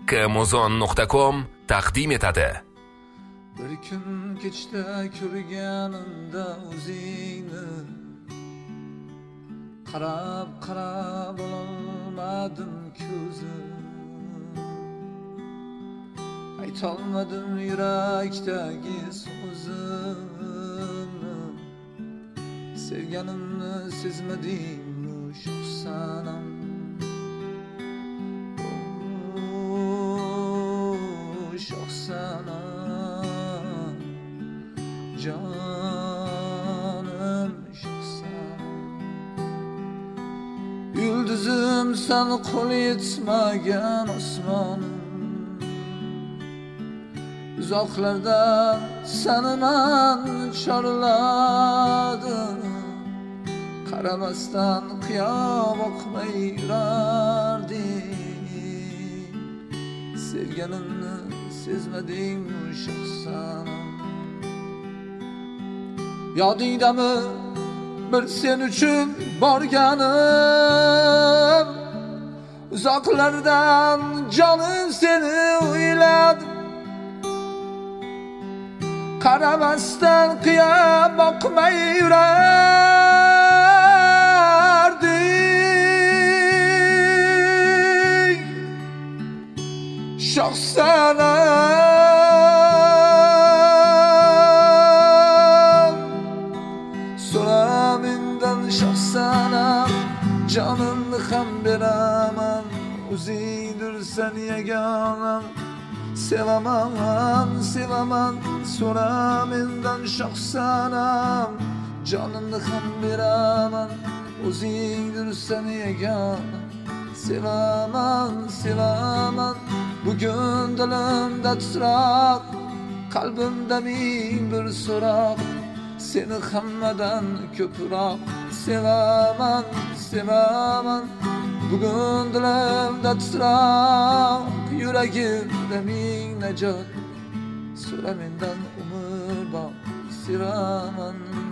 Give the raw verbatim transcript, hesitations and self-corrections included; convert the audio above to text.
Kamuzon nuqta com taqdim etadi. Bir kun kechda ko'rganimda o'zingni qarab qarab olmadim ko'zim, aytolmadim yurakdagi so'zimni, sevganimni sezmadingmi shu sanam? Shoh sanam, jonim shoh sanam. Yulduzim sen qo'l yetmagan osmonim, uzoqlardan seni man chorladim. Qaramasdan qiyo boqmay yurardim, sevganimni sezmadingmi shoh sanam? Yodingdami bir sen uchun borganim, uzoqlardan jonim seni o'yladim. Qaramasdan qiyo boqmay yurardim, shoh sanam. So'ra mendan shoh sanam, jonimni ham beraman, o'zingdirsan yagonam. Sevaman, sevaman, so'ra mendan shoh sanam, jonimni ham beraman, o'zingdirsan yagona. Sevaman, sevaman, bugun dilimda titroq, qalbimda ming bir so'roq, seni hammadan ko'proq. Sevaman, sevaman, bugun dilimda titroq, yuragimda ming najot, so'ra mendan umr bor. Sevaman.